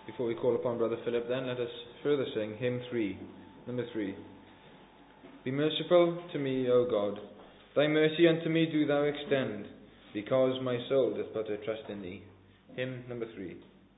Before we call upon Brother Philip then, let us further sing hymn 3, number 3. Be merciful to me, O God, thy mercy unto me do thou extend, because my soul doth put her trust in thee. Hymn number 3.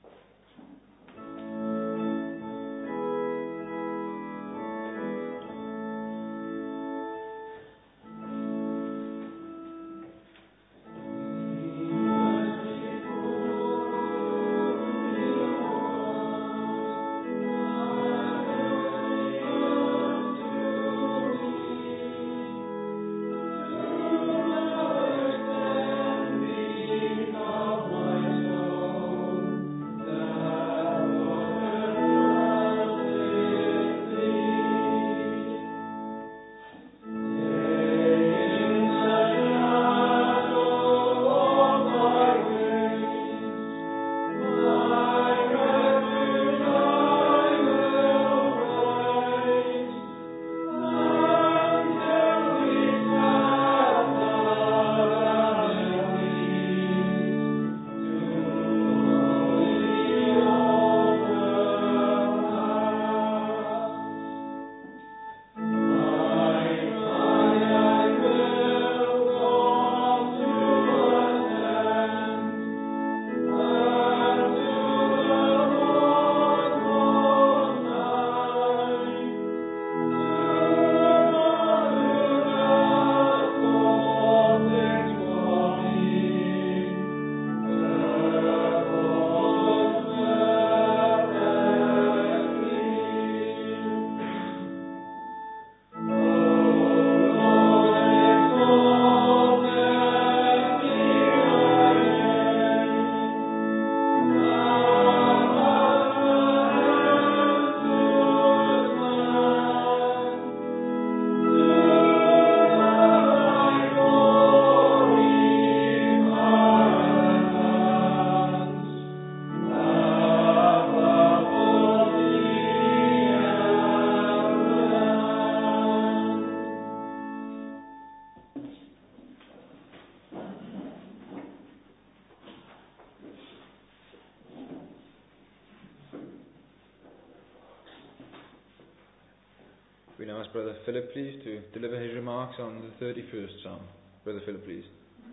We now ask Brother Philip, please, to deliver his remarks on the 31st Psalm. Brother Philip, please.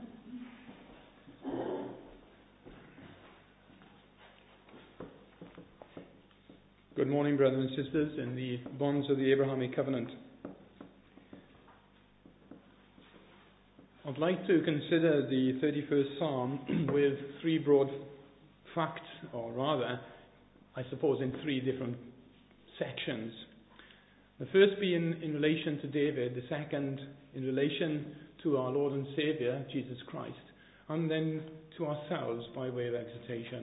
Good morning, brothers and sisters, in the bonds of the Abrahamic covenant. I'd like to consider the 31st Psalm with three broad facts, or rather, I suppose, in three different sections. The first being in relation to David, the second in relation to our Lord and Saviour, Jesus Christ, and then to ourselves by way of exhortation.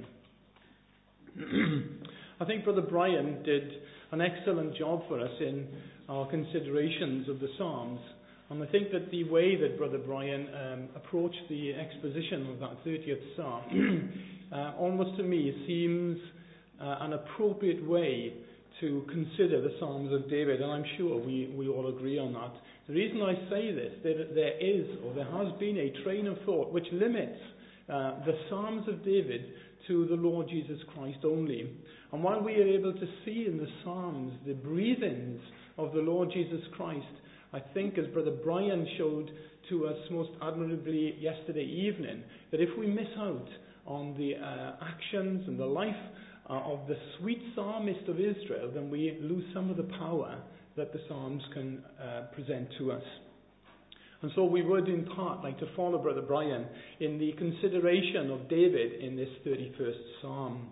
I think Brother Brian did an excellent job for us in our considerations of the Psalms, and I think that the way that Brother Brian approached the exposition of that 30th Psalm almost to me seems an appropriate way to consider the Psalms of David, and I'm sure we all agree on that. The reason I say this, there is, or there has been, a train of thought which limits the Psalms of David to the Lord Jesus Christ only. And while we are able to see in the Psalms the breathings of the Lord Jesus Christ, I think, as Brother Brian showed to us most admirably yesterday evening, that if we miss out on the actions and the life of the sweet psalmist of Israel, then we lose some of the power that the Psalms can present to us. And so we would in part like to follow Brother Brian in the consideration of David in this 31st Psalm.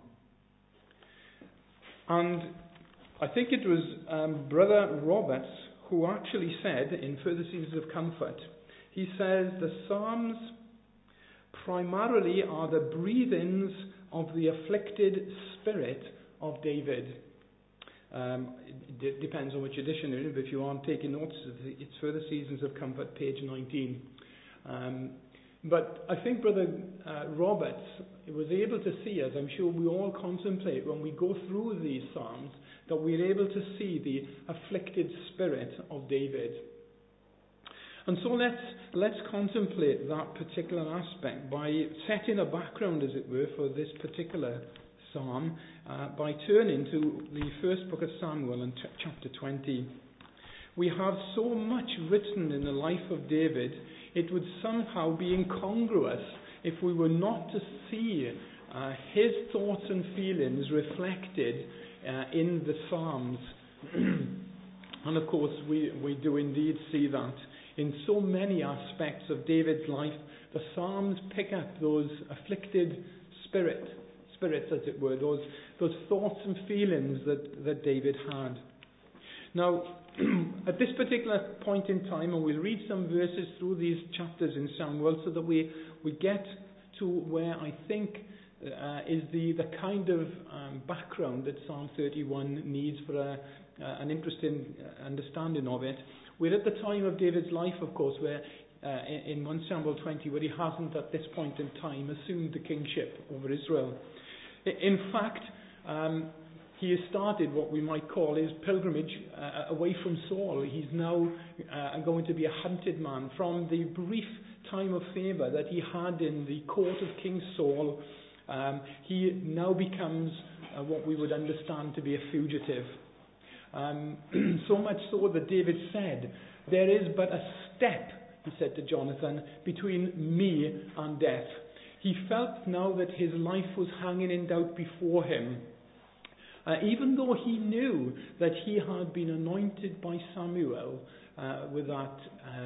And I think it was Brother Roberts who actually said in Further Seasons of Comfort, he says the Psalms primarily are the breathings of the afflicted spirit of David. It depends on which edition you're in, but if you aren't taking notes, it's Further Seasons of Comfort, page 19. But I think Brother Roberts was able to see, as I'm sure we all contemplate when we go through these Psalms, that we're able to see the afflicted spirit of David. And so let's contemplate that particular aspect by setting a background, as it were, for this particular psalm by turning to the first book of Samuel in chapter 20. We have so much written in the life of David, it would somehow be incongruous if we were not to see his thoughts and feelings reflected in the Psalms. And of course, we do indeed see that. In so many aspects of David's life, the Psalms pick up those afflicted spirits, as it were, those thoughts and feelings that David had. Now, at this particular point in time, and we'll read some verses through these chapters in Samuel so that we get to where I think is the kind of background that Psalm 31 needs for an interesting understanding of it. We're at the time of David's life, of course, where in 1 Samuel 20, where he hasn't at this point in time assumed the kingship over Israel. In fact, he has started what we might call his pilgrimage away from Saul. He's now going to be a hunted man. From the brief time of favour that he had in the court of King Saul, he now becomes what we would understand to be a fugitive. So much so that David said, "There is but a step," he said to Jonathan, "between me and death." He felt now that his life was hanging in doubt before him. Even though he knew that he had been anointed by Samuel with that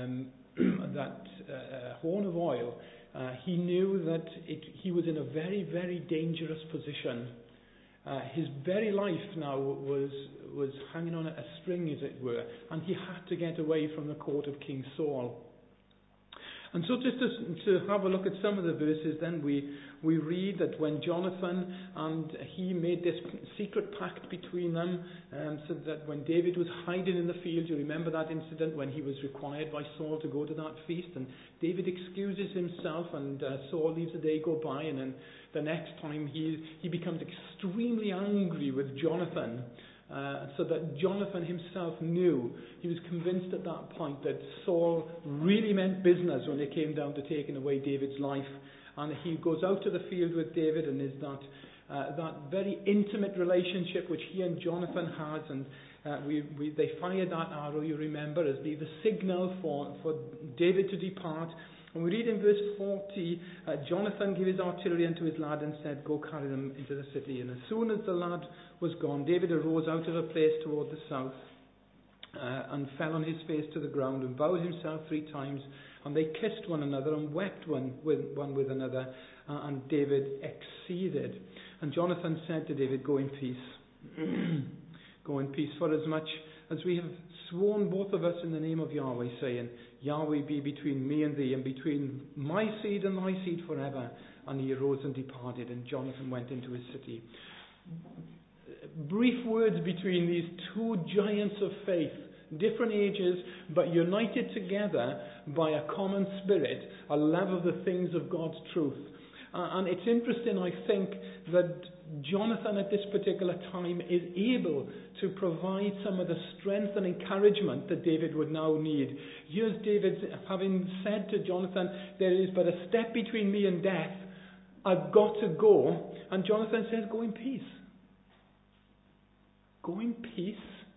horn of oil, he knew that he was in a very, very dangerous position. His very life now was hanging on a string, as it were, and he had to get away from the court of King Saul. And so just to have a look at some of the verses, then we read that when Jonathan and he made this secret pact between them, so that when David was hiding in the field, you remember that incident when he was required by Saul to go to that feast, and David excuses himself, and Saul leaves a day go by, and then the next time he becomes extremely angry with Jonathan. So that Jonathan himself knew, he was convinced at that point that Saul really meant business when it came down to taking away David's life. And he goes out to the field with David, and is that very intimate relationship which he and Jonathan has, and they fire that arrow, you remember, as the signal for David to depart. And we read in verse 40, Jonathan gave his artillery unto his lad and said, "Go carry them into the city." And as soon as the lad was gone, David arose out of a place toward the south and fell on his face to the ground and bowed himself 3 times. And they kissed one another and wept one with another. And David exceeded. And Jonathan said to David, "Go in peace." Go in peace, for as much as we have sworn both of us in the name of Yahweh, saying, "Yahweh be between me and thee, and between my seed and thy seed forever." And he arose and departed, and Jonathan went into his city. Brief words between these two giants of faith, different ages, but united together by a common spirit, a love of the things of God's truth. And it's interesting, I think, that Jonathan at this particular time is able to provide some of the strength and encouragement that David would now need. Here's David having said to Jonathan, "There is but a step between me and death. I've got to go." And Jonathan says, "Go in peace." Go in peace.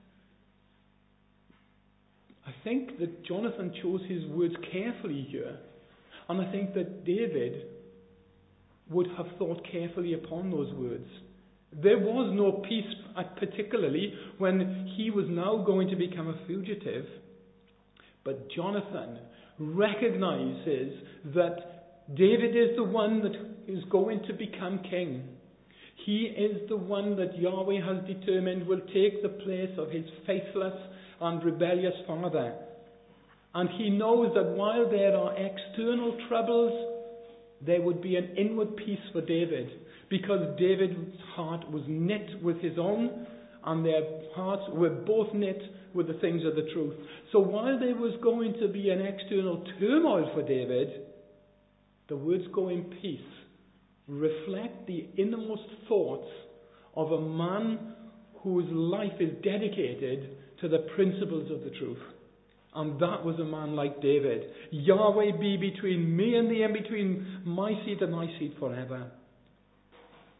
I think that Jonathan chose his words carefully here. And I think that David would have thought carefully upon those words. There was no peace, particularly when he was now going to become a fugitive. But Jonathan recognizes that David is the one that is going to become king. He is the one that Yahweh has determined will take the place of his faithless and rebellious father. And he knows that while there are external troubles, there would be an inward peace for David, because David's heart was knit with his own, and their hearts were both knit with the things of the truth. So while there was going to be an external turmoil for David, the words "go in peace" reflect the innermost thoughts of a man whose life is dedicated to the principles of the truth. And that was a man like David. "Yahweh be between me and thee, and between my seed and thy seed forever."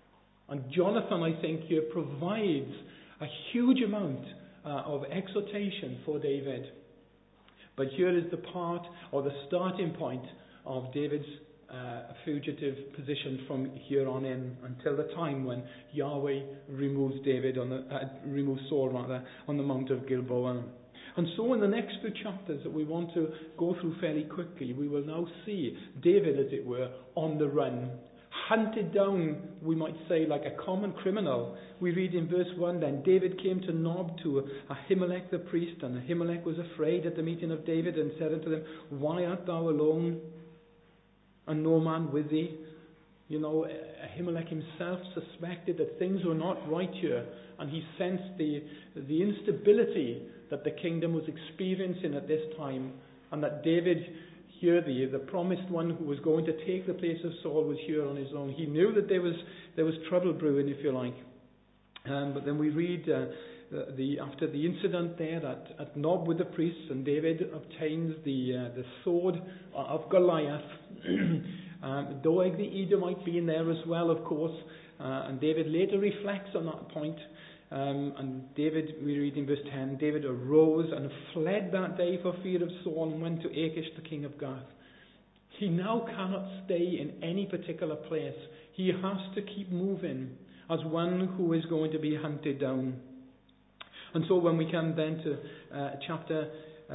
And Jonathan, I think, here provides a huge amount of exhortation for David. But here is the part, or the starting point, of David's fugitive position from here on in, until the time when Yahweh removes Saul on the Mount of Gilboa. And so in the next few chapters that we want to go through fairly quickly, we will now see David, as it were, on the run, hunted down, we might say, like a common criminal. We read in verse 1, then David came to Nob to Ahimelech the priest, and Ahimelech was afraid at the meeting of David, and said unto them, why art thou alone, and no man with thee? You know, Ahimelech himself suspected that things were not right here, and he sensed the instability that the kingdom was experiencing at this time, and that David, here the promised one who was going to take the place of Saul, was here on his own. He knew that there was trouble brewing, if you like. But then we read after the incident there at Nob with the priests, and David obtains the sword of Goliath. Doeg the Edomite being there as well, of course. And David later reflects on that point. And David, we read in verse 10, David arose and fled that day for fear of Saul, and went to Achish the king of Gath. He now cannot stay in any particular place. He has to keep moving as one who is going to be hunted down. And so when we come then to chapter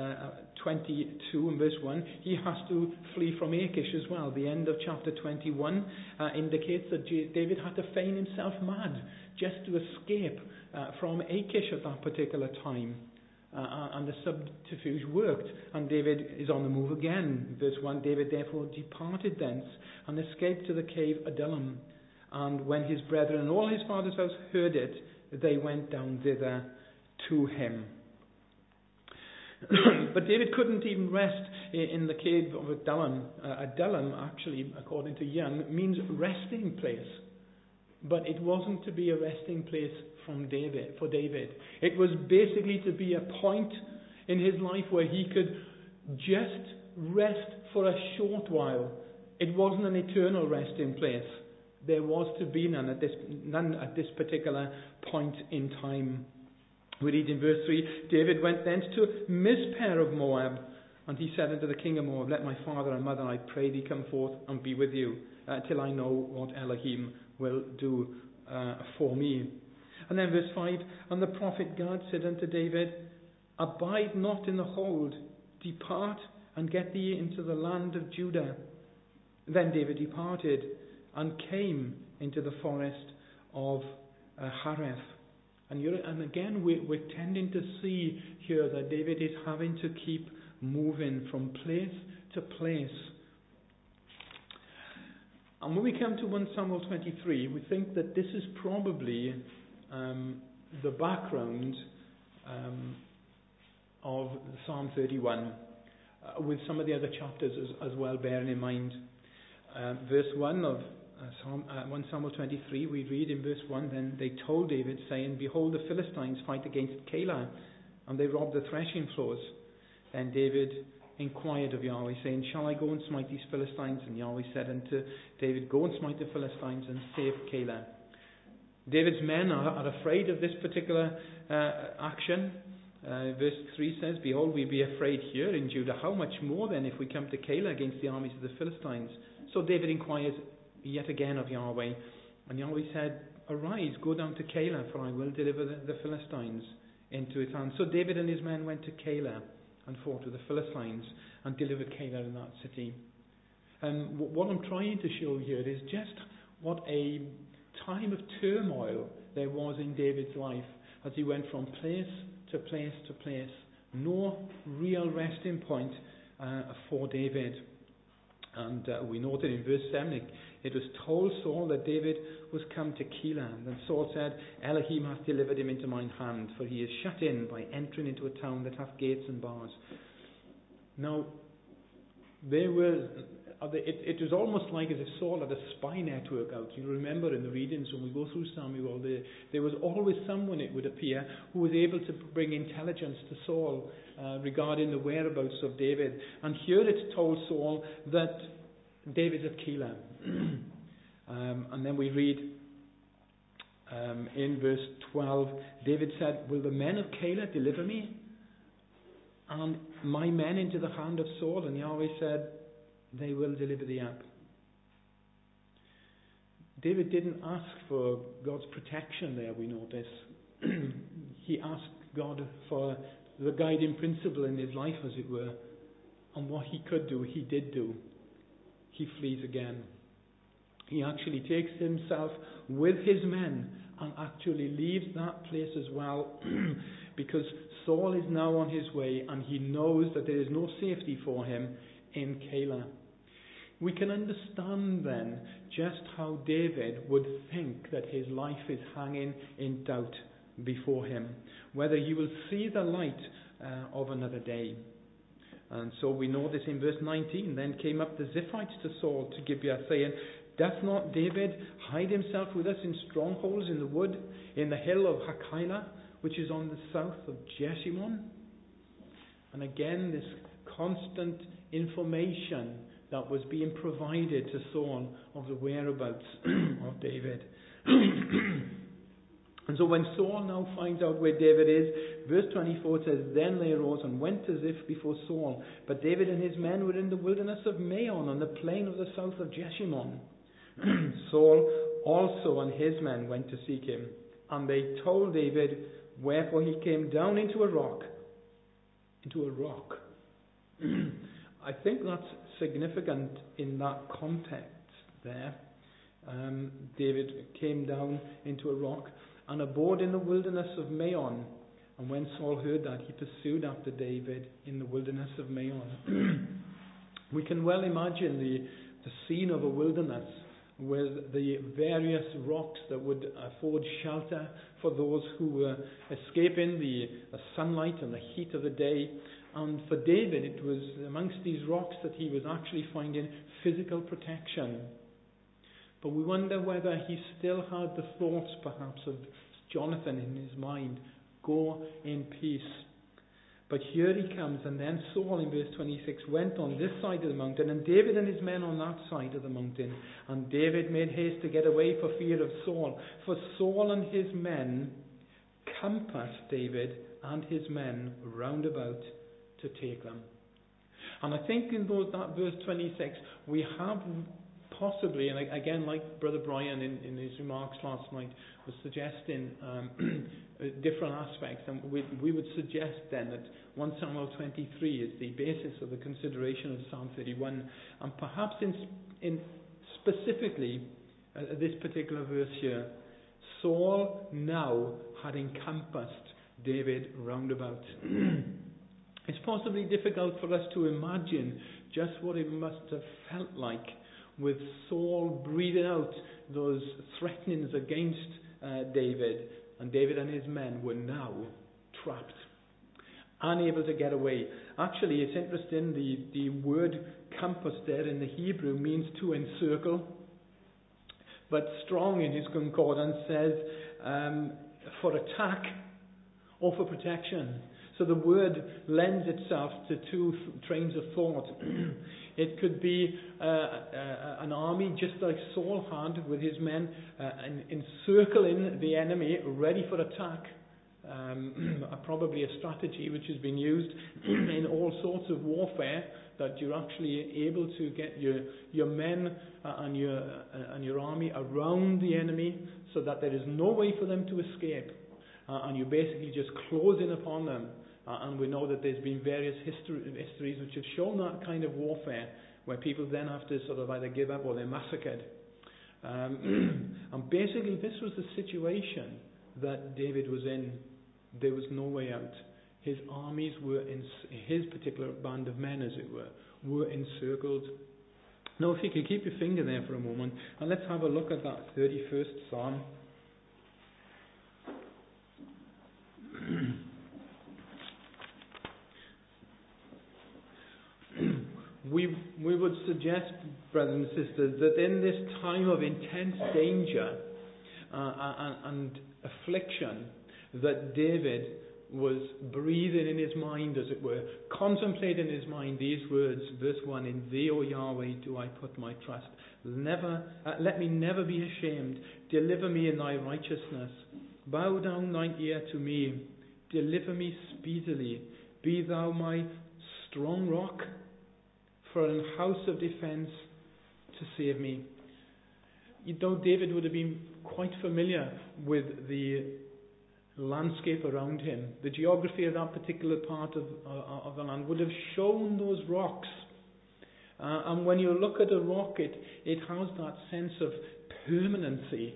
22 and verse 1, he has to flee from Achish as well. The end of chapter 21 indicates that David had to feign himself mad just to escape from Achish at that particular time. And the subterfuge worked, and David is on the move again. Verse 1, David therefore departed thence and escaped to the cave Adullam. And when his brethren and all his father's house heard it, they went down thither to him. But David couldn't even rest in the cave of Adullam. Adullam, actually, according to Young, means resting place. But it wasn't to be a resting place for David. It was basically to be a point in his life where he could just rest for a short while. It wasn't an eternal resting place. There was to be none at this particular point in time. We read in verse 3, David went thence to Mizpeh of Moab, and he said unto the king of Moab, let my father and mother, I pray thee, come forth and be with you, till I know what Elohim will do for me. And then verse 5, and the prophet Gad said unto David, abide not in the hold, depart and get thee into the land of Judah. Then David departed and came into the forest of Hareth. And again, we're tending to see here that David is having to keep moving from place to place. And when we come to 1 Samuel 23, we think that this is probably the background of Psalm 31, with some of the other chapters as well bearing in mind. Verse 1 of 1 Samuel 23, we read in verse 1, then they told David, saying, behold, the Philistines fight against Keilah, and they rob the threshing floors. Then David inquired of Yahweh, saying, shall I go and smite these Philistines? And Yahweh said unto David, go and smite the Philistines and save Keilah. David's men are afraid of this particular action. Verse 3 says, behold, we be afraid here in Judah. How much more then if we come to Keilah against the armies of the Philistines? So David inquired yet again of Yahweh, and Yahweh said, arise, go down to Keilah, for I will deliver the Philistines into his hand. So David and his men went to Keilah and fought with the Philistines and delivered Keilah in that city. And what I'm trying to show here is just what a time of turmoil there was in David's life as he went from place to place to place. No real resting point for David. And we noted in verse 7, it was told Saul that David was come to Keilah. And then Saul said, Elohim hath delivered him into mine hand, for he is shut in by entering into a town that hath gates and bars. Now, it was almost like as if Saul had a spy network out. You remember in the readings when we go through Samuel, there was always someone, it would appear, who was able to bring intelligence to Saul regarding the whereabouts of David. And here it's told Saul that David's at Keilah. And then we read In verse 12, David said, "Will the men of Keilah deliver me, and my men into the hand of Saul?" And Yahweh said, "They will deliver thee up." David didn't ask for God's protection there, we notice. He asked God for the guiding principle in his life, as it were. And what he could do, he did do. He flees again. He actually takes himself with his men and actually leaves that place as well, because Saul is now on his way and he knows that there is no safety for him in Keilah. We can understand then just how David would think that his life is hanging in doubt before him, whether he will see the light of another day. And so we know this in verse 19. "Then came up the Ziphites to Saul to Gibeah, saying, Doth not David hide himself with us in strongholds in the wood, in the hill of Hachilah, which is on the south of Jeshimon?" And again, this constant information that was being provided to Saul of the whereabouts of David. And so when Saul now finds out where David is, verse 24 says, "Then they arose and went as if before Saul. But David and his men were in the wilderness of Maon, on the plain of the south of Jeshimon. Saul also and his men went to seek him. And they told David, wherefore he came down into a rock." Into a rock. I think that's significant in that context there. David came down into a rock and abode in the wilderness of Maon. And when Saul heard that, he pursued after David in the wilderness of Maon. We can well imagine the scene of a wilderness with the various rocks that would afford shelter for those who were escaping the sunlight and the heat of the day. And for David, it was amongst these rocks that he was actually finding physical protection. But we wonder whether he still had the thoughts, perhaps, of Jonathan in his mind. Go in peace. But here he comes, and then Saul in verse 26 went on this side of the mountain, and David and his men on that side of the mountain. And David made haste to get away for fear of Saul. For Saul and his men compassed David and his men round about to take them. And I think in that verse 26, we have possibly, and again, like Brother Brian in his remarks last night was suggesting different aspects, and we would suggest then that 1 Samuel 23 is the basis of the consideration of Psalm 31, and perhaps in specifically this particular verse here, Saul now had encompassed David round about. It's possibly difficult for us to imagine just what it must have felt like with Saul breathing out those threatenings against David, and David and his men were now trapped, unable to get away. Actually, it's interesting, the word compass there in the Hebrew means to encircle, but Strong in his concordance says for attack or for protection. So the word lends itself to two trains of thought. It could be an army, just like Saul had with his men, encircling the enemy, ready for attack. Probably a strategy which has been used in all sorts of warfare, that you're actually able to get your men and your army around the enemy, so that there is no way for them to escape, and you basically just close in upon them. And we know that there's been various histories which have shown that kind of warfare, where people then have to sort of either give up or they're massacred. And basically this was the situation that David was in. There was no way out. His armies were his particular band of men, as it were encircled. Now if you could keep your finger there for a moment, and let's have a look at that 31st Psalm. We would suggest, brothers and sisters, that in this time of intense danger and affliction, that David was breathing in his mind, as it were, contemplating in his mind these words, verse 1, in thee, O Yahweh, do I put my trust. Let me never be ashamed. Deliver me in thy righteousness. Bow down thine ear to me. Deliver me speedily. Be thou my strong rock, for an house of defense to save me. You know, David would have been quite familiar with the landscape around him. The geography of that particular part of the land would have shown those rocks. And when you look at a rock, it has that sense of permanency.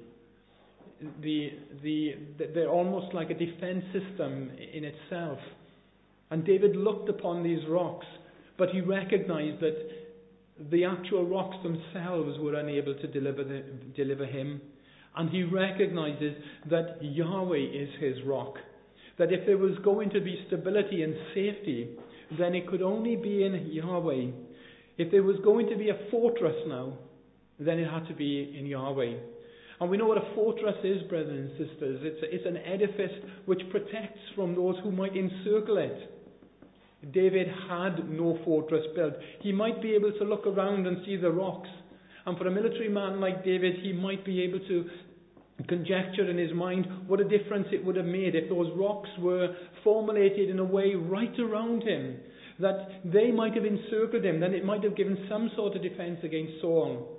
They're almost like a defense system in itself. And David looked upon these rocks, but he recognized that the actual rocks themselves were unable to deliver him. And he recognizes that Yahweh is his rock. That if there was going to be stability and safety, then it could only be in Yahweh. If there was going to be a fortress now, then it had to be in Yahweh. And we know what a fortress is, brothers and sisters. It's an edifice which protects from those who might encircle it. David had no fortress built. He might be able to look around and see the rocks. And for a military man like David, he might be able to conjecture in his mind what a difference it would have made if those rocks were formulated in a way right around him, that they might have encircled him, then it might have given some sort of defense against Saul.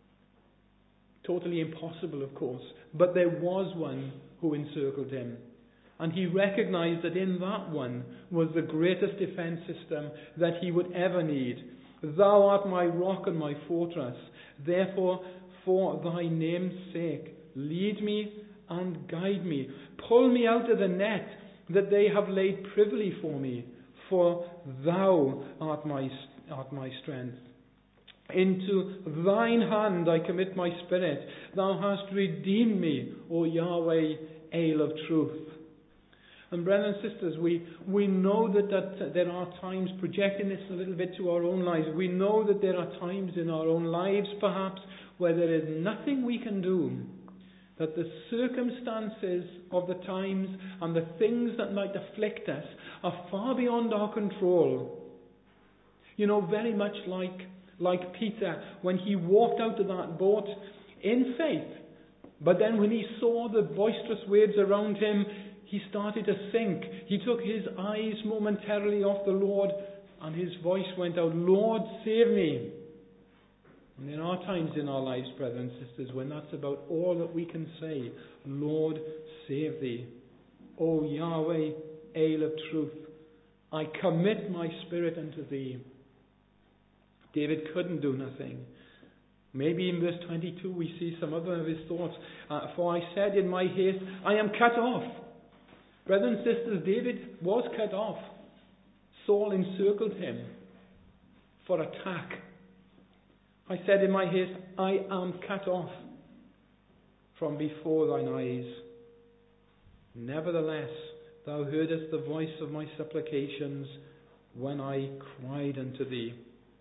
Totally impossible, of course, but there was one who encircled him. And he recognized that in that one was the greatest defense system that he would ever need. Thou art my rock and my fortress. Therefore, for thy name's sake, lead me and guide me. Pull me out of the net that they have laid privily for me. For thou art my strength. Into thine hand I commit my spirit. Thou hast redeemed me, O Yahweh, Ale of truth. And brothers and sisters, we know that there are times, projecting this a little bit to our own lives, we know that there are times in our own lives perhaps where there is nothing we can do, that the circumstances of the times and the things that might afflict us are far beyond our control. You know, very much like Peter when he walked out of that boat in faith, but then when he saw the boisterous waves around him, he started to sink. He took his eyes momentarily off the Lord, and his voice went out, Lord, save me. And there are times in our lives, brothers and sisters, when that's about all that we can say. Lord, save thee. O Yahweh, Ale of truth, I commit my spirit unto thee. David couldn't do nothing. Maybe in verse 22 we see some other of his thoughts. For I said in my haste, I am cut off. Brothers and sisters, David was cut off. Saul encircled him for attack. I said in my haste, I am cut off from before thine eyes. Nevertheless, thou heardest the voice of my supplications when I cried unto thee.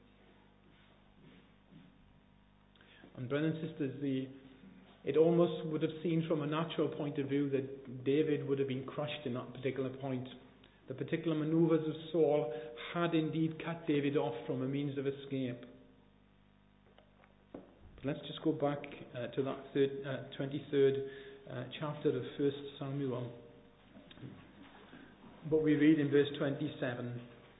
And brothers and sisters, it almost would have seemed from a natural point of view that David would have been crushed in that particular point. The particular maneuvers of Saul had indeed cut David off from a means of escape. But let's just go back to that 23rd chapter of 1 Samuel. But we read in verse 27,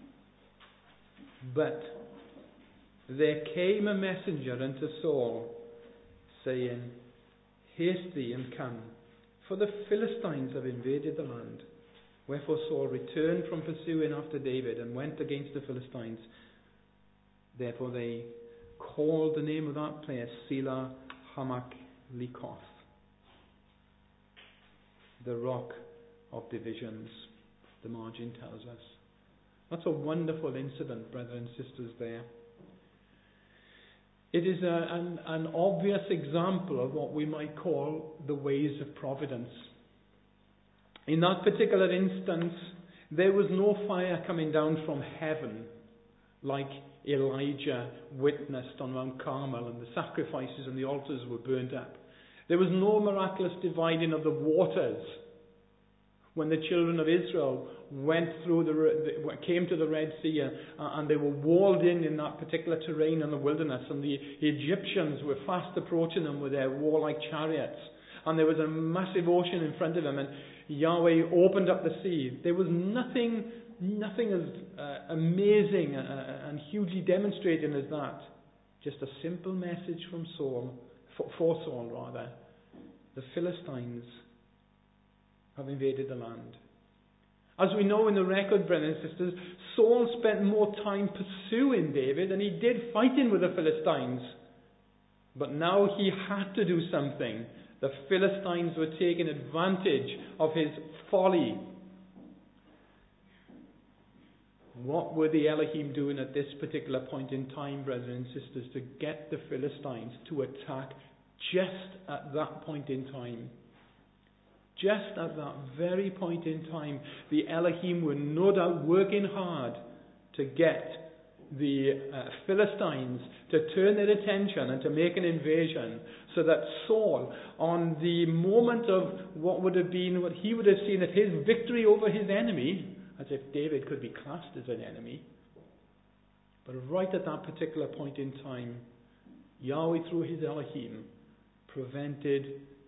But there came a messenger unto Saul, saying, Haste thee and come, for the Philistines have invaded the land. Wherefore Saul returned from pursuing after David and went against the Philistines. Therefore they called the name of that place Selah Hamath Likoth, the rock of divisions, the margin tells us. That's a wonderful incident, brothers and sisters, there. It is an obvious example of what we might call the ways of providence. In that particular instance, there was no fire coming down from heaven like Elijah witnessed on Mount Carmel, and the sacrifices and the altars were burnt up. There was no miraculous dividing of the waters when the children of Israel came to the Red Sea, and they were walled in that particular terrain in the wilderness, and the Egyptians were fast approaching them with their warlike chariots, and there was a massive ocean in front of them, and Yahweh opened up the sea. There was nothing as amazing and hugely demonstrating as that. Just a simple message from Saul, for Saul rather. The Philistines have invaded the land. As we know in the record, brothers and sisters, Saul spent more time pursuing David than he did fighting with the Philistines. But now he had to do something. The Philistines were taking advantage of his folly. What were the Elohim doing at this particular point in time, brothers and sisters, to get the Philistines to attack just at that point in time? Just at that very point in time, the Elohim were no doubt working hard to get the Philistines to turn their attention and to make an invasion, so that Saul, on the moment of what he would have seen as his victory over his enemy, as if David could be classed as an enemy, but right at that particular point in time, Yahweh through his Elohim prevented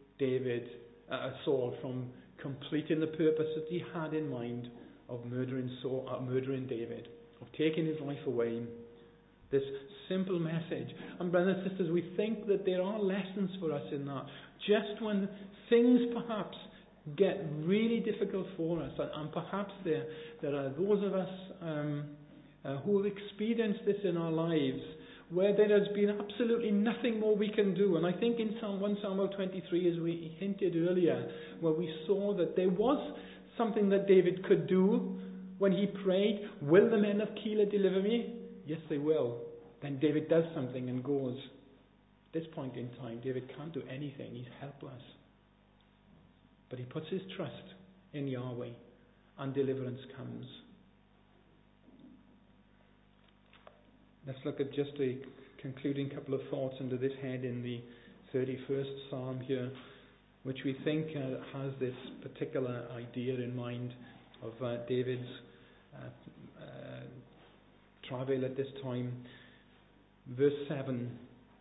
Saul from completing the purpose that he had in mind of murdering David, of taking his life away. This simple message. And brothers and sisters, we think that there are lessons for us in that. Just when things perhaps get really difficult for us, and perhaps there are those of us who have experienced this in our lives, where there has been absolutely nothing more we can do. And I think in 1 Samuel 23, as we hinted earlier, where we saw that there was something that David could do when he prayed, will the men of Keilah deliver me? Yes, they will. Then David does something and goes. At this point in time, David can't do anything. He's helpless. But he puts his trust in Yahweh, and deliverance comes. Let's look at just a concluding couple of thoughts under this head in the 31st Psalm here, which we think has this particular idea in mind of David's travail at this time. Verse 7,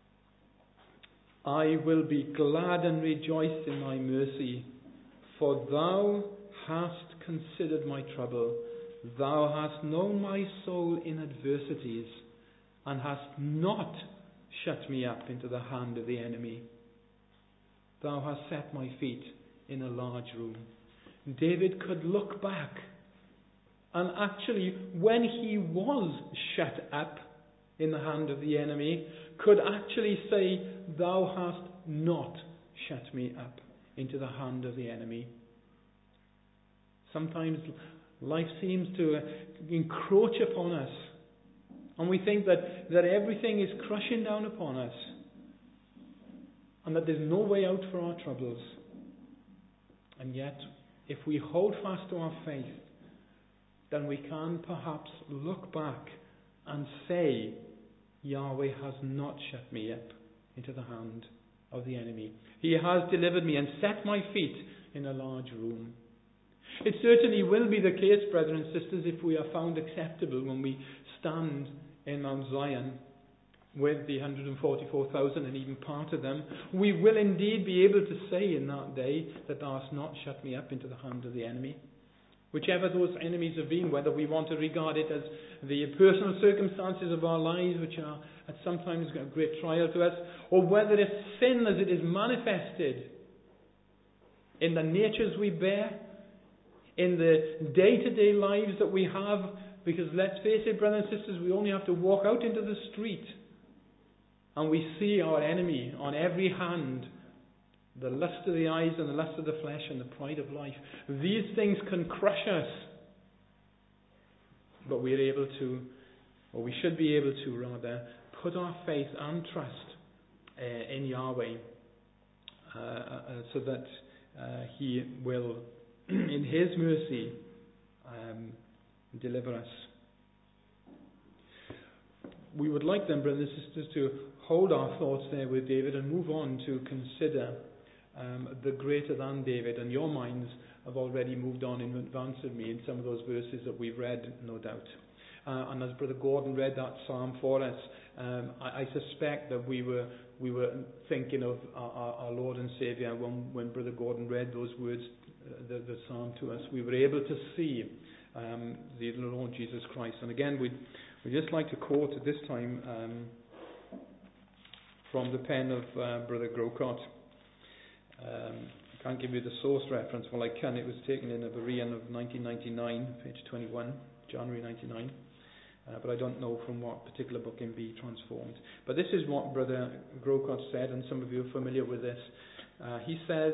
I will be glad and rejoice in thy mercy, for thou hast considered my trouble. Thou hast known my soul in adversities, and hast not shut me up into the hand of the enemy. Thou hast set my feet in a large room. David could look back, and actually, when he was shut up in the hand of the enemy, could actually say, thou hast not shut me up into the hand of the enemy. Sometimes life seems to encroach upon us, and we think that everything is crushing down upon us, and that there's no way out for our troubles. And yet, if we hold fast to our faith, then we can perhaps look back and say, Yahweh has not shut me up into the hand of the enemy. He has delivered me and set my feet in a large room. It certainly will be the case, brethren and sisters, if we are found acceptable when we stand in Mount Zion with the 144,000 and even part of them. We will indeed be able to say in that day that thou hast not shut me up into the hand of the enemy. Whichever those enemies have been, whether we want to regard it as the personal circumstances of our lives, which are at sometimes a great trial to us, or whether it's sin as it is manifested in the natures we bear, in the day-to-day lives that we have, because let's face it, brothers and sisters, we only have to walk out into the street and we see our enemy on every hand, the lust of the eyes and the lust of the flesh and the pride of life. These things can crush us, but we're able to, or we should be able to rather, put our faith and trust in Yahweh so that He will, in His mercy, deliver us. We would like then, brothers and sisters, to hold our thoughts there with David and move on to consider the greater than David and your minds have already moved on in advance of me in some of those verses that we've read, no doubt. And as Brother Gordon read that psalm for us, I suspect that we were thinking of our Lord and Saviour when Brother Gordon read those words, the psalm to us. We were able to see the Lord Jesus Christ. And again, we'd just like to quote at this time from the pen of Brother Grocott. I can't give you the source reference. Well, I can. It was taken in a Berean of 1999, page 21, January 99. But I don't know from what particular book in Be Transformed. But this is what Brother Grocott said, and some of you are familiar with this. He says,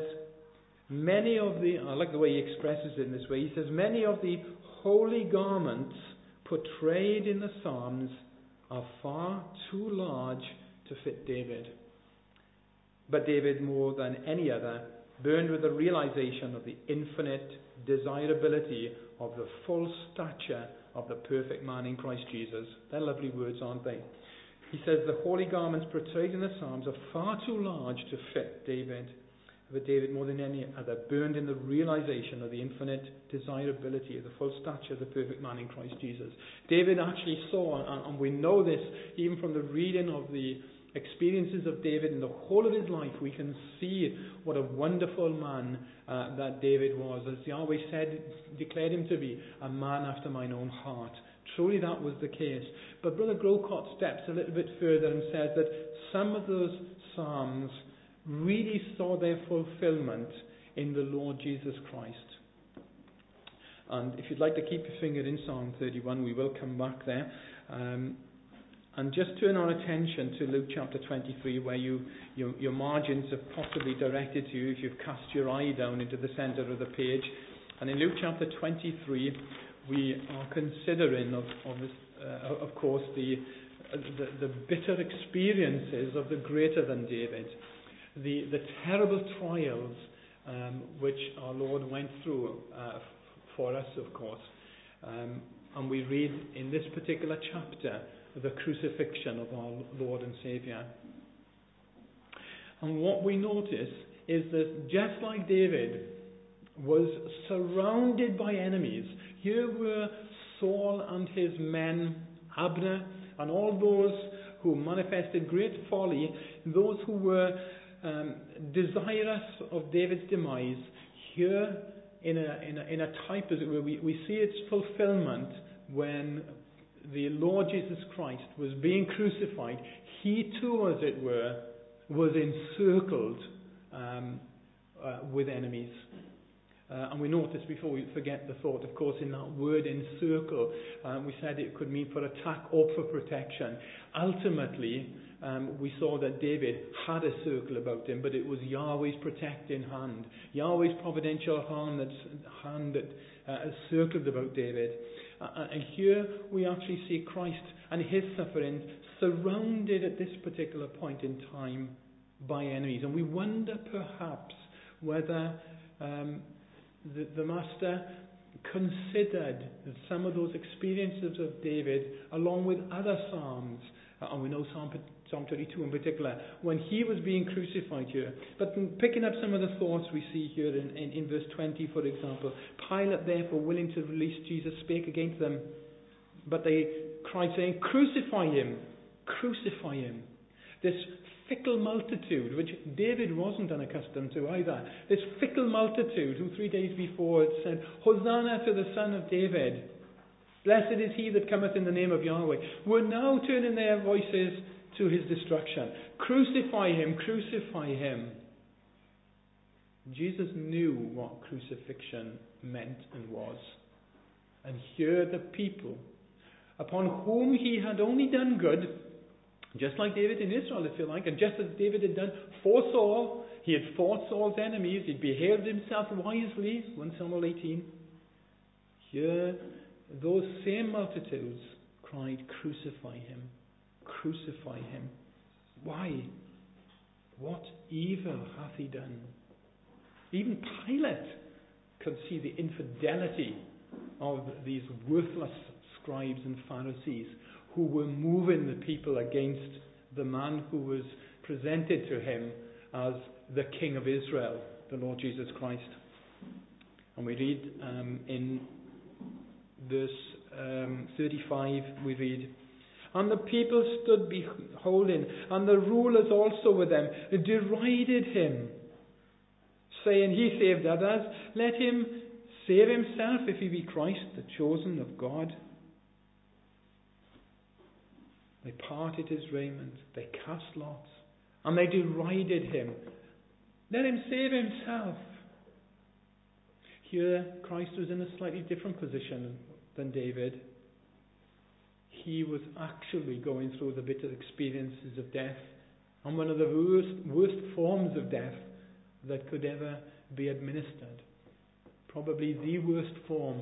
I like the way he expresses it in this way. He says, many of the holy garments portrayed in the Psalms are far too large to fit David. But David, more than any other, burned with the realization of the infinite desirability of the full stature of the perfect man in Christ Jesus. They're lovely words, aren't they? He says the holy garments portrayed in the Psalms are far too large to fit David. But David, more than any other, burned in the realization of the infinite desirability of the full stature of the perfect man in Christ Jesus. David actually saw, and we know this even from the reading of the experiences of David in the whole of his life, we can see what a wonderful man that David was. As Yahweh declared him to be a man after mine own heart. Truly that was the case. But Brother Grocott steps a little bit further and says that some of those psalms really saw their fulfillment in the Lord Jesus Christ. And if you'd like to keep your finger in Psalm 31, we will come back there. And just turn our attention to Luke chapter 23, where your margins have possibly directed to you if you've cast your eye down into the centre of the page. And in Luke chapter 23, we are considering, of course, the bitter experiences of the greater than David, the terrible trials which our Lord went through for us, of course. And we read in this particular chapter the crucifixion of our Lord and Saviour. And what we notice is that just like David was surrounded by enemies, here were Saul and his men, Abner, and all those who manifested great folly, those who were desirous of David's demise. Here, in a type, as it were, we see its fulfillment when the Lord Jesus Christ was being crucified. He too, as it were, was encircled with enemies. And we notice, before we forget the thought, of course, in that word encircle, we said it could mean for attack or for protection. Ultimately, we saw that David had a circle about him, but it was Yahweh's protecting hand, Yahweh's providential hand that circled about David. And here we actually see Christ and his sufferings surrounded at this particular point in time by enemies. And we wonder perhaps whether the Master considered some of those experiences of David along with other Psalms. And we know Psalm 22 in particular, when he was being crucified here. But picking up some of the thoughts we see here in verse 20, for example, Pilate, therefore, willing to release Jesus, spake against them. But they cried, saying, Crucify him! Crucify him! This fickle multitude, which David wasn't unaccustomed to either. This fickle multitude who 3 days before had said, Hosanna to the Son of David. Blessed is he that cometh in the name of Yahweh. Were now turning their voices to his destruction. Crucify him, crucify him. Jesus knew what crucifixion meant and was. And here the people, upon whom he had only done good, just like David in Israel, if you like, and just as David had done for Saul, he had fought Saul's enemies, he'd behaved himself wisely, 1 Samuel 18. Here, those same multitudes cried, Crucify him. Crucify him. Why? What evil hath he done? Even Pilate could see the infidelity of these worthless scribes and Pharisees who were moving the people against the man who was presented to him as the King of Israel, the Lord Jesus Christ. And we read in verse 35, we read, "And the people stood beholding, and the rulers also with them derided him, saying, He saved others, let him save himself if he be Christ, the chosen of God." They parted his raiment, they cast lots, and they derided him. Let him save himself. Here, Christ was in a slightly different position than David. He was actually going through the bitter experiences of death, and one of the worst forms of death that could ever be administered. Probably the worst form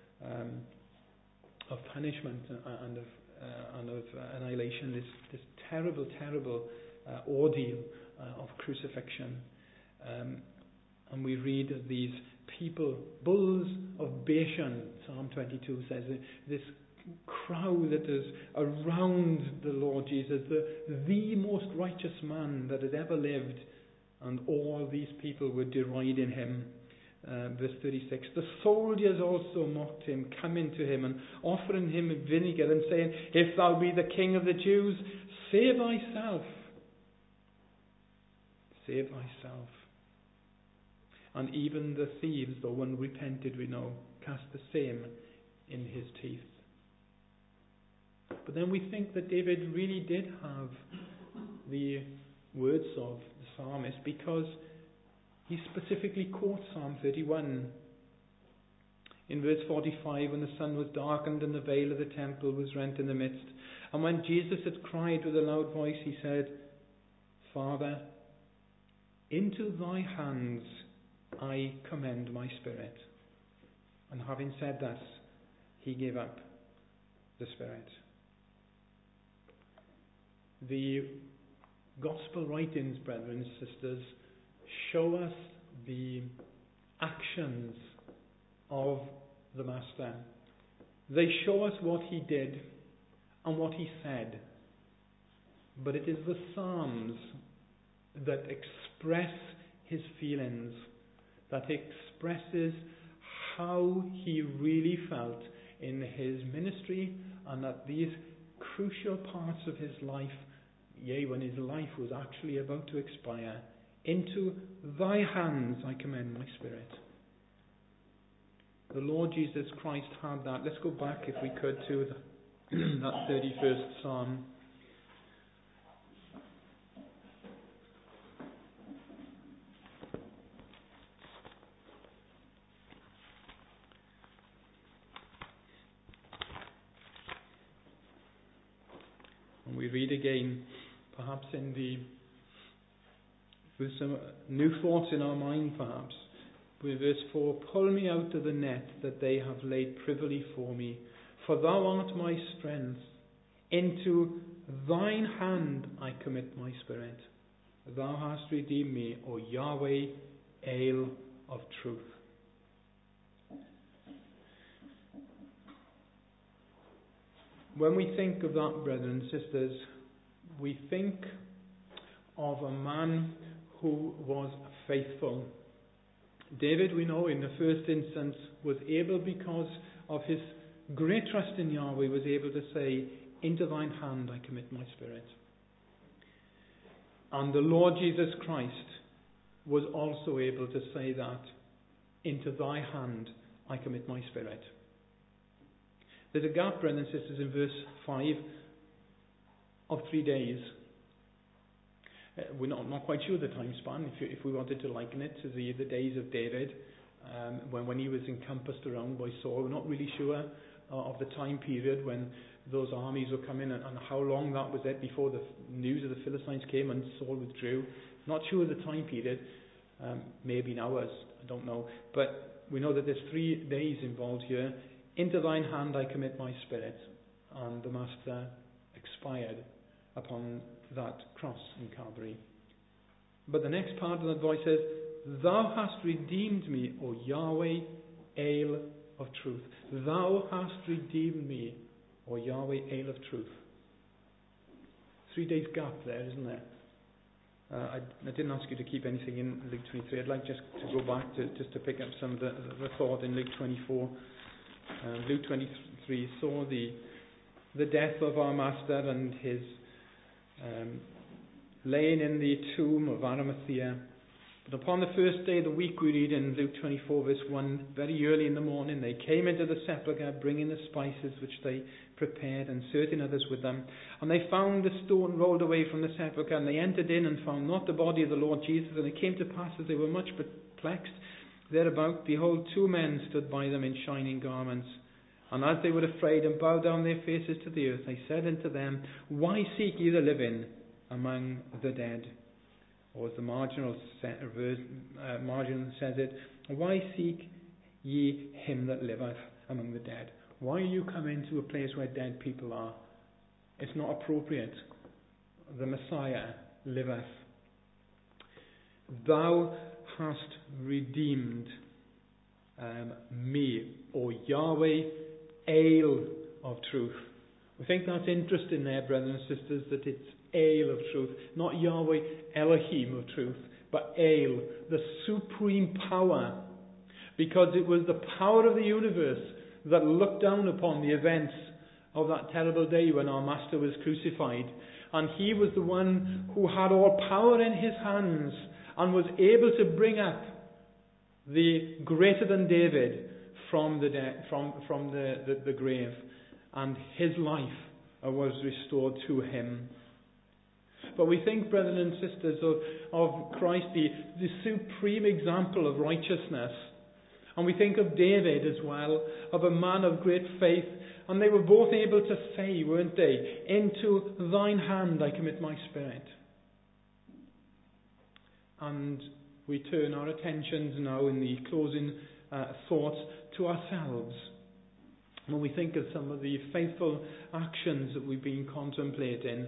of punishment and of annihilation, this terrible, terrible ordeal of crucifixion. And we read of these people, bulls of Bashan, Psalm 22 says, this crowd that is around the Lord Jesus, the most righteous man that had ever lived, and all these people were deriding him. Verse 36, "The soldiers also mocked him, coming to him and offering him vinegar and saying, If thou be the king of the Jews, save thyself. Save thyself. And even the thieves, though one repented, we know, cast the same in his teeth." But then we think that David really did have the words of the psalmist, because he specifically quotes Psalm 31. In verse 45, "When the sun was darkened and the veil of the temple was rent in the midst, and when Jesus had cried with a loud voice, he said, Father, into thy hands I commend my spirit. And having said this, he gave up the spirit." The gospel writings, brethren and sisters, show us the actions of the Master. They show us what he did and what he said. But it is the Psalms that express his feelings, that expresses how he really felt in his ministry, and at these crucial parts of his life, yea, when his life was actually about to expire, "Into thy hands I commend my spirit." The Lord Jesus Christ had that. Let's go back, if we could, to that 31st Psalm. And we read again, perhaps with some new thoughts in our mind, perhaps. With verse 4, "Pull me out of the net that they have laid privily for me. For thou art my strength. Into thine hand I commit my spirit. Thou hast redeemed me, O Yahweh, Ale of truth." When we think of that, brethren and sisters, we think of a man who was faithful. David, we know, in the first instance, was able, because of his great trust in Yahweh, was able to say, "Into thine hand I commit my spirit." And the Lord Jesus Christ was also able to say that, "Into thy hand I commit my spirit." There's a gap, brothers and sisters, in verse 5 of 3 days. We're not quite sure the time span, if we wanted to liken it to the days of David, when he was encompassed around by Saul. We're not really sure of the time period when those armies were coming, and how long that was it before the news of the Philistines came and Saul withdrew. Not sure of the time period. Maybe in hours, I don't know. But we know that there's 3 days involved here. "Into thine hand I commit my spirit." And the Master expired upon that cross in Calvary. But the next part of that voice says, "Thou hast redeemed me, O Yahweh, Ale of truth." Thou hast redeemed me, O Yahweh, Ale of truth. 3 days gap there, isn't there? I didn't ask you to keep anything in Luke 23. I'd like just to go back to pick up some of the thought in Luke 24. Luke 23 saw the death of our Master and his laying in the tomb of Arimathea. But upon the first day of the week, we read in Luke 24 verse 1, very early in the morning, they came into the sepulchre, bringing the spices which they prepared, and certain others with them. And they found the stone rolled away from the sepulchre, and they entered in and found not the body of the Lord Jesus. And it came to pass, as they were much perplexed thereabout, behold, 2 men stood by them in shining garments. And as they were afraid and bowed down their faces to the earth, they said unto them, Why seek ye the living among the dead? Or as the margin says it, Why seek ye him that liveth among the dead? Why are you coming to a place where dead people are? It's not appropriate. The Messiah liveth. Thou hast redeemed me, O Yahweh, ale of truth. We think that's interesting there, brothers and sisters, that it's ale of truth, not Yahweh Elohim of truth, but ale, the supreme power, because it was the power of the universe that looked down upon the events of that terrible day when our Master was crucified, and he was the one who had all power in his hands and was able to bring up the greater than David from the grave, and his life was restored to him. But we think, brothers and sisters, of Christ, the supreme example of righteousness. And we think of David as well, of a man of great faith. And they were both able to say, weren't they, Into thine hand I commit my spirit. And we turn our attentions now in the closing thoughts to ourselves. When we think of some of the faithful actions that we've been contemplating,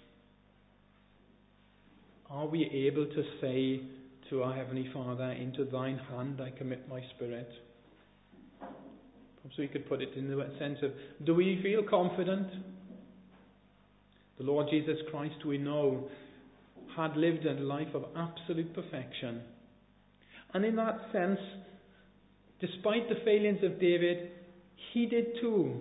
are we able to say to our Heavenly Father, Into thine hand I commit my spirit? Perhaps we could put it in the sense of, do we feel confident? The Lord Jesus Christ, we know, had lived a life of absolute perfection. And in that sense, despite the failings of David, he did too.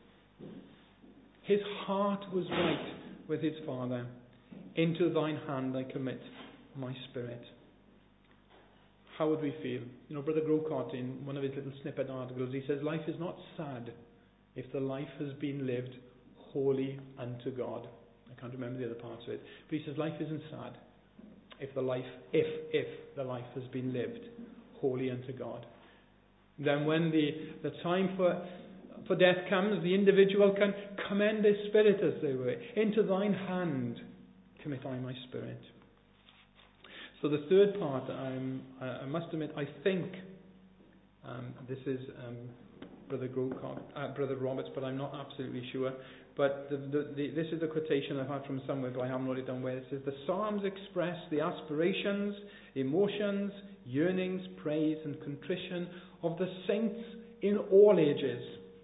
His heart was right with his Father. Into thine hand I commit my spirit. How would we feel? Brother Grocott, in one of his little snippet articles, he says, life is not sad if the life has been lived wholly unto God. I can't remember the other parts of it. But he says, life isn't sad if the life has been lived wholly unto God. Then when the time for death comes, the individual can commend his spirit, as they were. Into thine hand commit I my spirit. So the third part, I must admit, I think this is Brother Roberts, but I'm not absolutely sure. But this is the quotation I've had from somewhere, but I haven't wrote it down where. It says, the Psalms express the aspirations, emotions, yearnings, praise and contrition of the saints in all ages.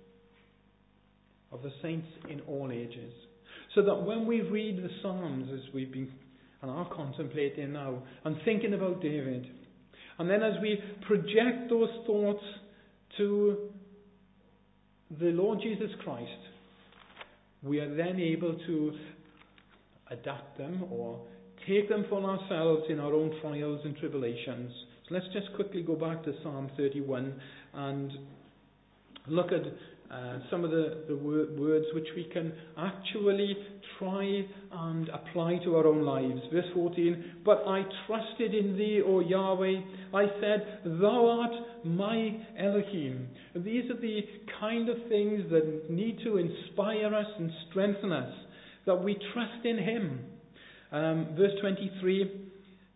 Of the saints in all ages. So that when we read the Psalms, as we've been and are contemplating now, and thinking about David, and then as we project those thoughts to the Lord Jesus Christ, we are then able to adapt them or take them for ourselves in our own trials and tribulations. So let's just quickly go back to Psalm 31 and look at some of the words which we can actually try and apply to our own lives. Verse 14, but I trusted in thee, O Yahweh. I said, thou art my Elohim. And these are the kind of things that need to inspire us and strengthen us, that we trust in him. Verse 23,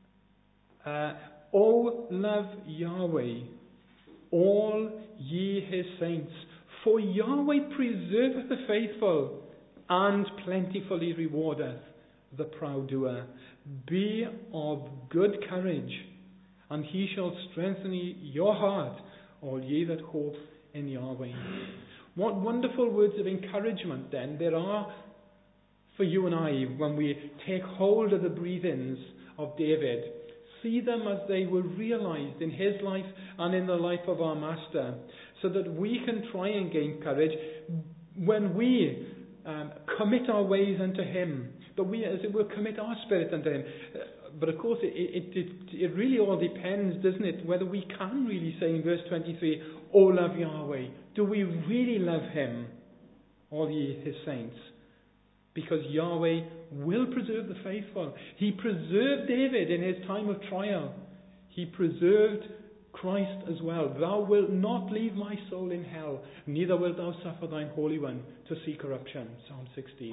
O love Yahweh, all ye his saints. For Yahweh preserveth the faithful, and plentifully rewardeth the proud doer. Be of good courage, and he shall strengthen your heart, all ye that hope in Yahweh. What wonderful words of encouragement then there are for you and I, when we take hold of the breathings of David, see them as they were realized in his life and in the life of our Master, so that we can try and gain courage when we commit our ways unto him, that we, as it were, commit our spirit unto him. But of course, it really all depends, doesn't it, whether we can really say in verse 23, "O love Yahweh." Do we really love him, all ye his saints? Because Yahweh will preserve the faithful. He preserved David in his time of trial. He preserved Christ as well. "Thou wilt not leave my soul in hell, neither wilt thou suffer thine Holy One to see corruption." Psalm 16.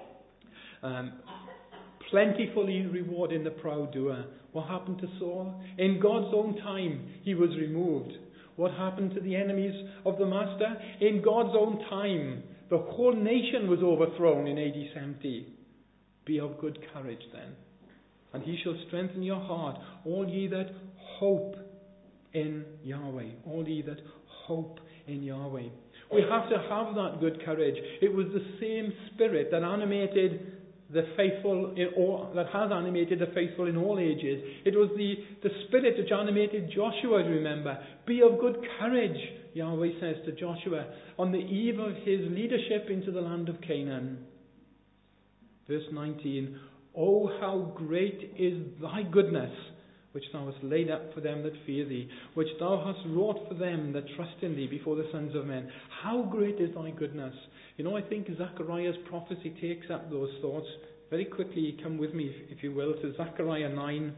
Plentifully rewarding the proud doer. What happened to Saul? In God's own time, he was removed. What happened to the enemies of the Master? In God's own time, the whole nation was overthrown in AD 70. Be of good courage then, and he shall strengthen your heart, all ye that hope in Yahweh. All ye that hope in Yahweh. We have to have that good courage. It was the same spirit that animated the faithful that has animated the faithful in all ages. It was the spirit which animated Joshua, remember. Be of good courage, Yahweh says to Joshua, on the eve of his leadership into the land of Canaan. Verse 19, "Oh, how great is thy goodness, which thou hast laid up for them that fear thee, which thou hast wrought for them that trust in thee before the sons of men." How great is thy goodness. You know, I think Zechariah's prophecy takes up those thoughts. Very quickly, come with me, if you will, to Zechariah 9.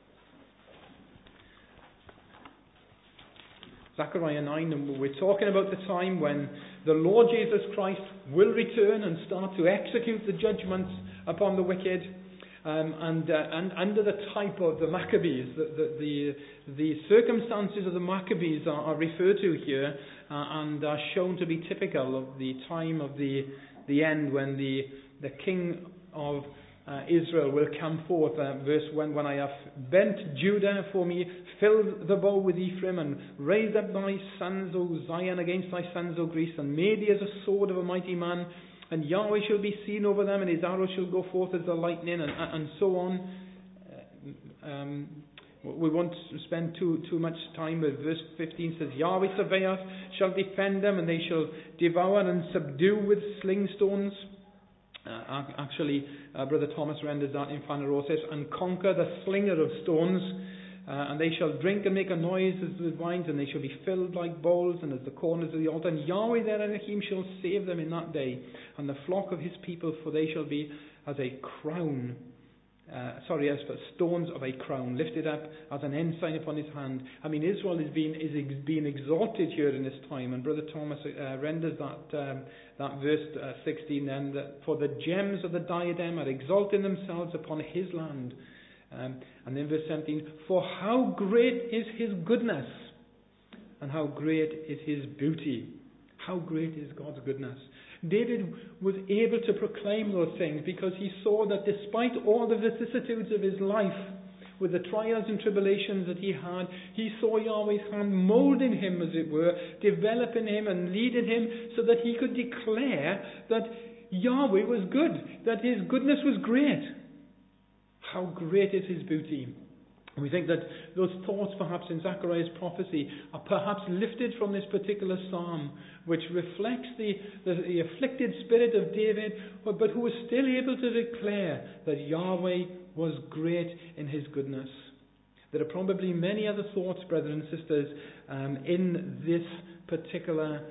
Zechariah 9, and we're talking about the time when the Lord Jesus Christ will return and start to execute the judgments upon the wicked. And under the type of the Maccabees, the circumstances of the Maccabees are referred to here and are shown to be typical of the time of the end when the king of Israel will come forth. Verse 1, "When I have bent Judah for me, filled the bow with Ephraim, and raised up thy sons, O Zion, against thy sons, O Greece, and made thee as a sword of a mighty man, and Yahweh shall be seen over them, and his arrow shall go forth as the lightning," and so on. We won't spend too much time, but verse 15 says, "Yahweh Sabaoth shall defend them, and they shall devour and subdue with sling stones." Actually, Brother Thomas renders that in Phanerosis, "and conquer the slinger of stones. And they shall drink and make a noise as with wines, and they shall be filled like bowls, and as the corners of the altar. And Yahweh their Elohim shall save them in that day, and the flock of his people, for they shall be as a crown, as for stones of a crown, lifted up as an ensign upon his hand." I mean, Israel is being exalted here in this time, and Brother Thomas renders that verse 16 then, that "for the gems of the diadem are exalting themselves upon his land." And then verse 17, "For how great is his goodness, and how great is his beauty." How great is God's goodness. David was able to proclaim those things because he saw that despite all the vicissitudes of his life, with the trials and tribulations that he had, he saw Yahweh's hand moulding him, as it were, developing him and leading him so that he could declare that Yahweh was good, that his goodness was great. How great is his beauty. And we think that those thoughts perhaps in Zechariah's prophecy are perhaps lifted from this particular psalm, which reflects the afflicted spirit of David, but who was still able to declare that Yahweh was great in his goodness. There are probably many other thoughts, brothers and sisters, in this particular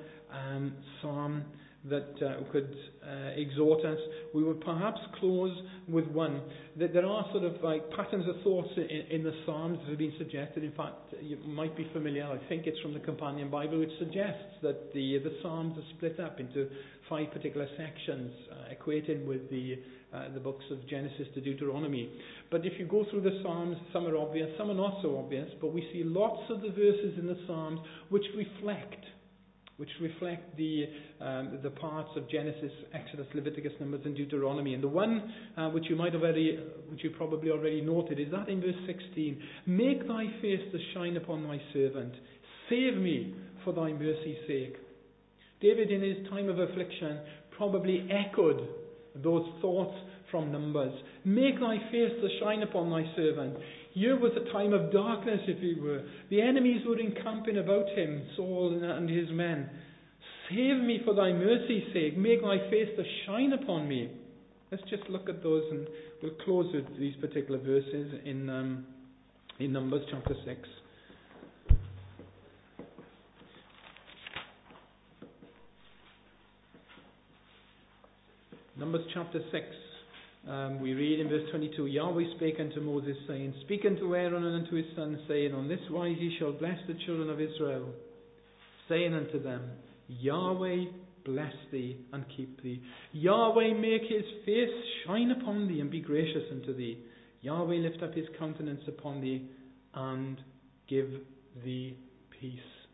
psalm that could exhort us. We would perhaps close with one. That there are sort of like patterns of thoughts in the Psalms that have been suggested. In fact, you might be familiar, I think it's from the Companion Bible, which suggests that the Psalms are split up into 5 particular sections, equating with the books of Genesis to Deuteronomy. But if you go through the Psalms, some are obvious, some are not so obvious, but we see lots of the verses in the Psalms which reflect the parts of Genesis, Exodus, Leviticus, Numbers, and Deuteronomy. And the one which you probably already noted is that in verse 16, "Make thy face to shine upon thy servant. Save me for thy mercy's sake." David, in his time of affliction, probably echoed those thoughts from Numbers. Make thy face to shine upon thy servant. Here was a time of darkness, if you were. The enemies were encamping about him, Saul and his men. Save me for thy mercy's sake. Make thy face to shine upon me. Let's just look at those, and we'll close with these particular verses in Numbers chapter 6. Numbers chapter 6. We read in verse 22, Yahweh spake unto Moses, saying, Speak unto Aaron and unto his sons, saying, On this wise ye shall bless the children of Israel, saying unto them, Yahweh bless thee and keep thee. Yahweh make his face shine upon thee and be gracious unto thee. Yahweh lift up his countenance upon thee and give thee peace.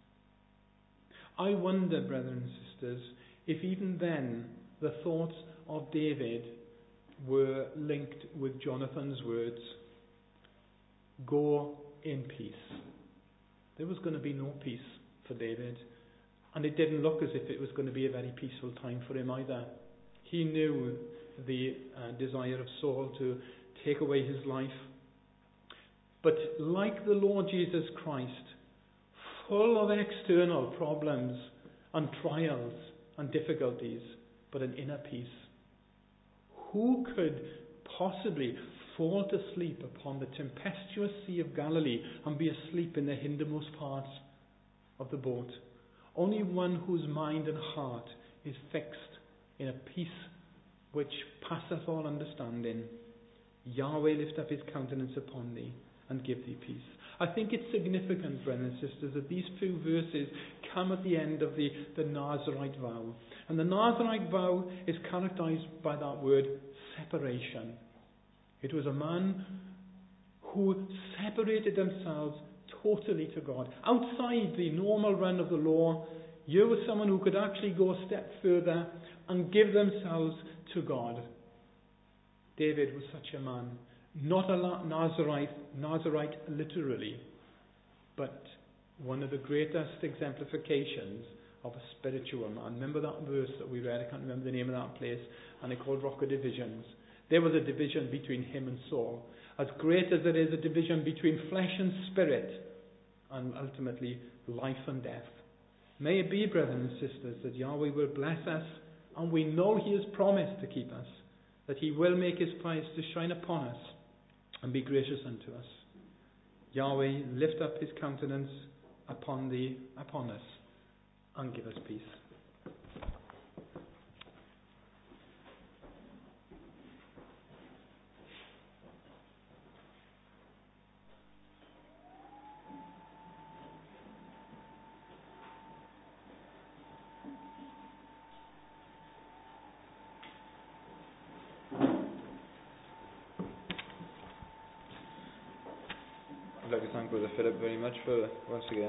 I wonder, brothers and sisters, if even then the thoughts of David were linked with Jonathan's words, go in peace. There was going to be no peace for David, and it didn't look as if it was going to be a very peaceful time for him either. He knew the desire of Saul to take away his life, but like the Lord Jesus Christ, full of external problems and trials and difficulties, but an inner peace. Who could possibly fall to sleep upon the tempestuous Sea of Galilee and be asleep in the hindermost parts of the boat? Only one whose mind and heart is fixed in a peace which passeth all understanding. Yahweh lift up his countenance upon thee and give thee peace. I think it's significant, brothers and sisters, that these few verses come at the end of the Nazirite vow. And the Nazirite vow is characterized by that word, separation. It was a man who separated themselves totally to God. Outside the normal run of the law, here was someone who could actually go a step further and give themselves to God. David was such a man. Not a Nazirite literally, but one of the greatest exemplifications of a spiritual man. Remember that verse that we read? I can't remember the name of that place. And they called Rock of Divisions. There was a division between him and Saul. As great as there is a division between flesh and spirit, and ultimately life and death. May it be, brothers and sisters, that Yahweh will bless us, and we know he has promised to keep us, that he will make his face to shine upon us and be gracious unto us. Yahweh lift up his countenance upon us and give us peace. I'd like to thank Brother Philip very much for once again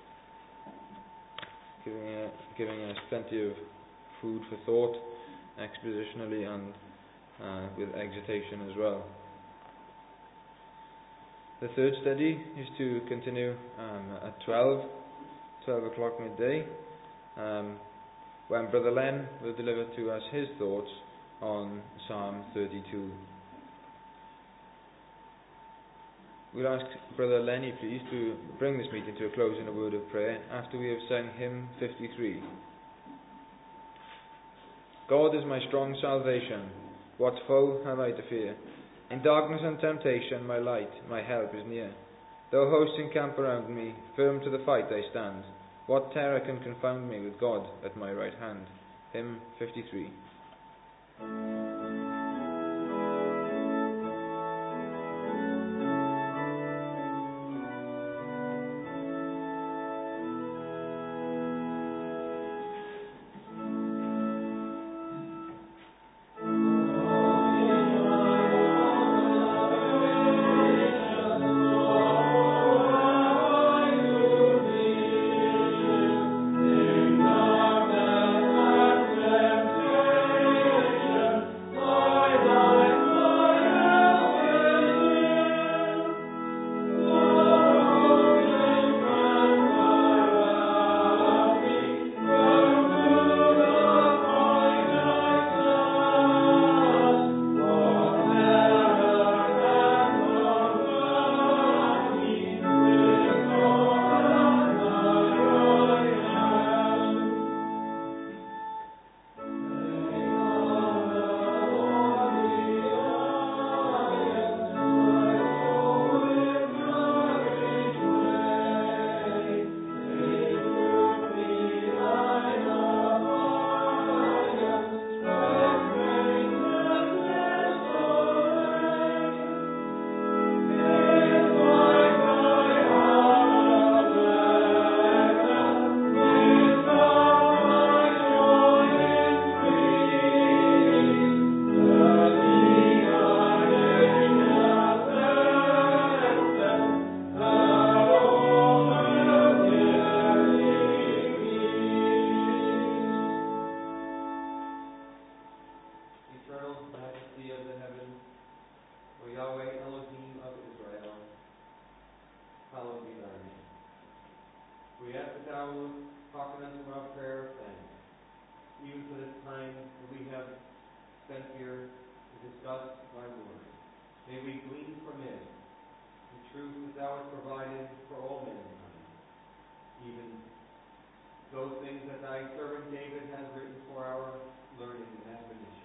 giving us plenty of food for thought, expositionally and with exhortation as well. The third study is to continue at 12 o'clock midday, when Brother Len will deliver to us his thoughts on Psalm 32. We'll ask Brother Lenny, please, to bring this meeting to a close in a word of prayer after we have sung hymn 53. God is my strong salvation, what foe have I to fear? In darkness and temptation my light, my help is near. Though hosts encamp around me, firm to the fight I stand. What terror can confound me with God at my right hand? Hymn 53. discuss thy word. May we glean from it the truth that thou hast provided for all mankind, even those things that thy servant David has written for our learning and admonition.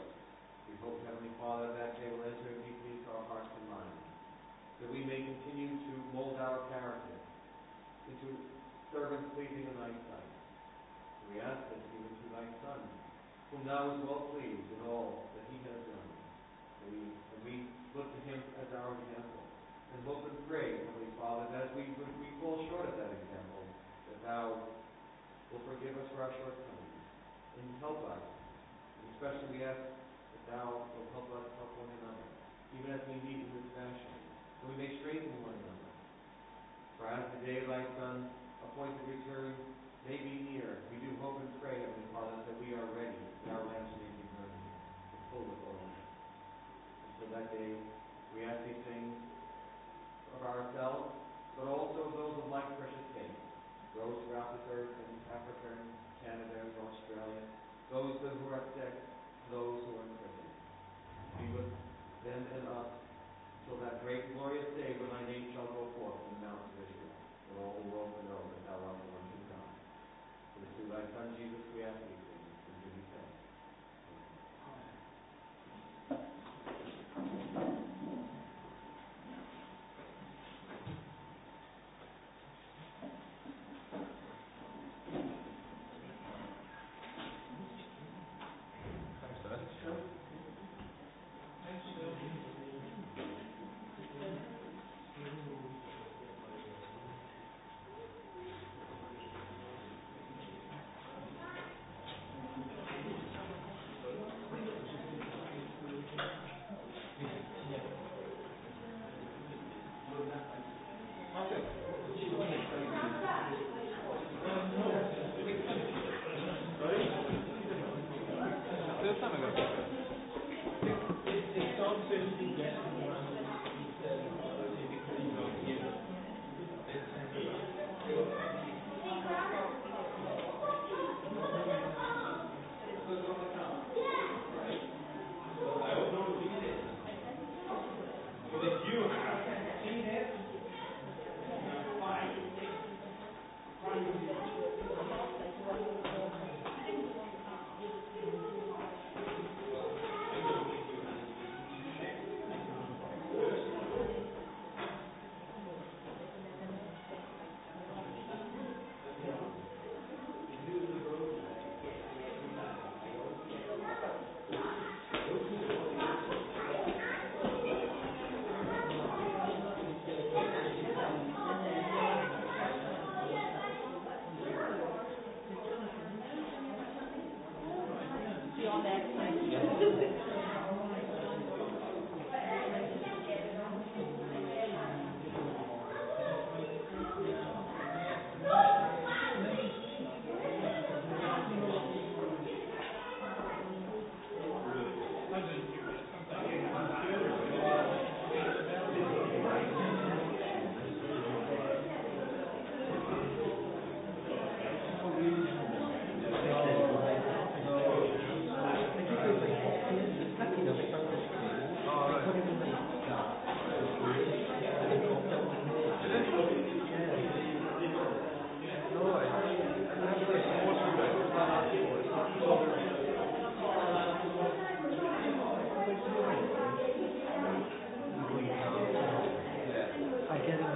We hope, Heavenly Father, that they will enter deeply into our hearts and minds, that we may continue to mold our character into servants pleasing in thy sight. And we ask this even through thy Son, whom thou hast well pleased in all that he has done. And we look to him as our example, and hope and pray, Heavenly Father, that as we fall short of that example, that thou will forgive us for our shortcomings and help us. And especially we ask that thou will help us help one another, even as we meet in this fashion, that we may strengthen one another. For as the day of thy Son appointed return may be near, we do hope and pray, Heavenly Father, that we are ready, that our lamps may be burning, full of oil. And so that day, we ask these things of ourselves, but also of those of like precious faith, those throughout this earth, in Africa, and Canada, and Australia, those who are sick, those who are in prison. Be with them and us until that great and glorious day when thy name shall go forth in the mountains of Israel, and all the world will know that thou art the one true God. For through thy Son Jesus we ask these things, and give thee thanks. I get it.